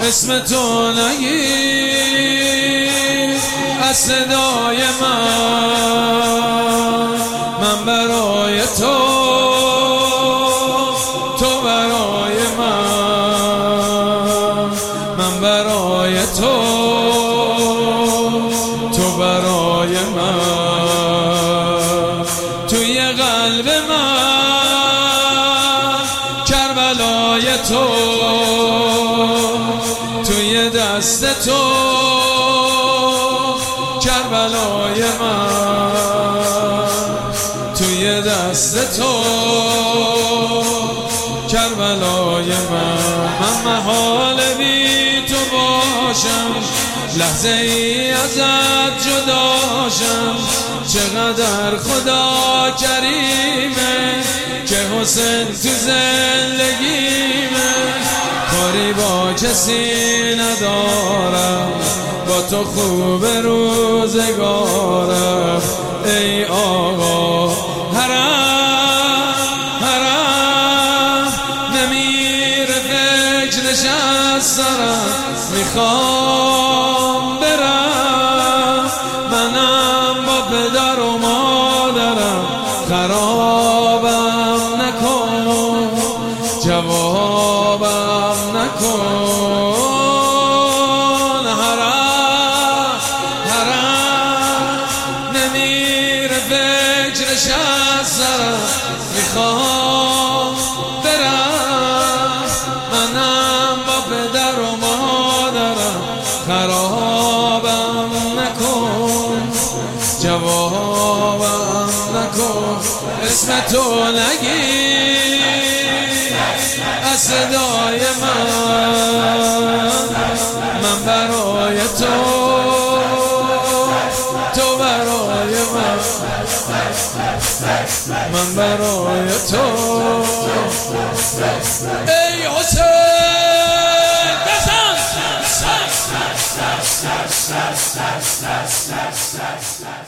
اسم تو نگیر از صدای من برای تو برای من برای تو برای من توی قلب من کربلای تو توی دست تو کربلای من توی دست تو کربلای من محال بی تو باشم لحظه ای ازت جداشم چقدر خدا کریمه که حسن تو زندگیمه کاری با کسی ندارم با تو خوب روزگارم ای آقا حرم نمیره فکرش از سرم میخوام برم منم با پدر و مادرم خرابم نکن جوابم نکن حرم نمیره فکرش از سرم میخوام برم منم با پدر و مادرم خرابم نکن جوابم نکن اسم تو نگیر از صدای من برای تو برای من برای تو ای حسین